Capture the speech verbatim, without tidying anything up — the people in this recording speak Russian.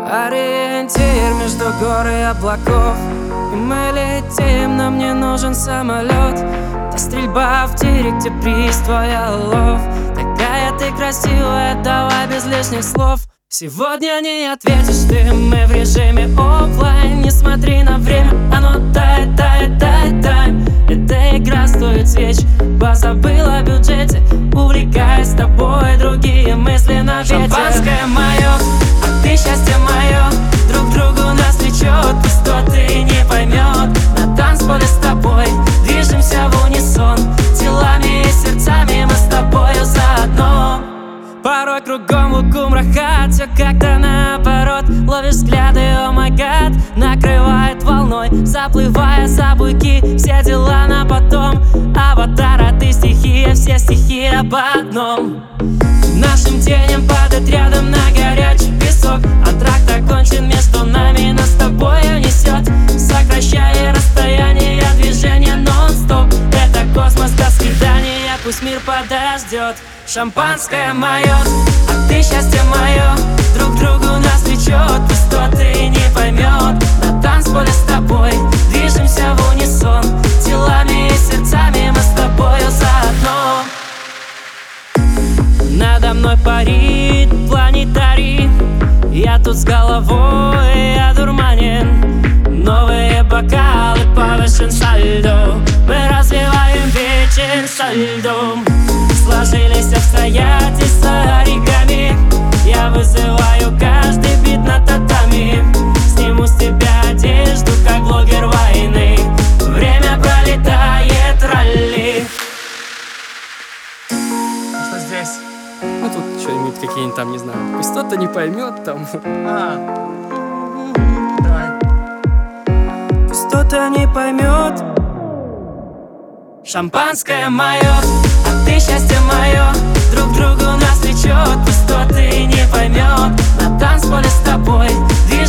Ориентир между гор и облаков, и мы летим, нам не нужен самолет. Та стрельба в тире, где приз твоя лов. Такая ты красивая, давай без лишних слов. Сегодня не ответишь ты, мы в режиме оффлайн. Не смотри на время, оно тает, тает, тает, тайм. Эта игра стоит свеч, позабыл о бюджете. Увлекаясь тобой, другие мысли на ветер. Шампанское мое, а ты счастье мое. Друг другу нас влечет, пустоты не поймет. На танцполе с тобой движемся в унисон. Телами и сердцами мы с тобою заодно. Порой кругом лукум рахат, все как-то наоборот. Ловишь взгляды, о май гад, накрывает волной. Заплывая за буйки, все дела на потом. Аватар, а ты стихия, все стихи об одном. Нашим теням падать рядом на горячий песок. Антракт окончен, между нами нас с тобою несет. Сокращая расстояние, движение нон-стоп. Это космос, до свидания, пусть мир подождет. Шампанское мое, а ты счастье мое. Друг другу нас влечет, пустоты не поймет. На танцполе с тобой движемся в унисон. Телами и сердцами мы с тобою заодно. Надо мной парит планетарий. Я тут с головой одурманен. Новые бокалы, повышен сальдо. Мы развиваем вечер со льдом. Сложились обстоятельства оригами. Я вызываю каждый бит на татами. Сниму с тебя одежду, как блогер войны. Время пролетает ралли. Что здесь? Ну тут что-нибудь какие-нибудь там, не знаю. Пусть кто-то не поймет там. А, давай. Пусть кто-то не поймет. Шампанское мое, а ты счастье мое. Друг другу нас влечет, пусть кто-то не поймет. На танцполе с тобой движемся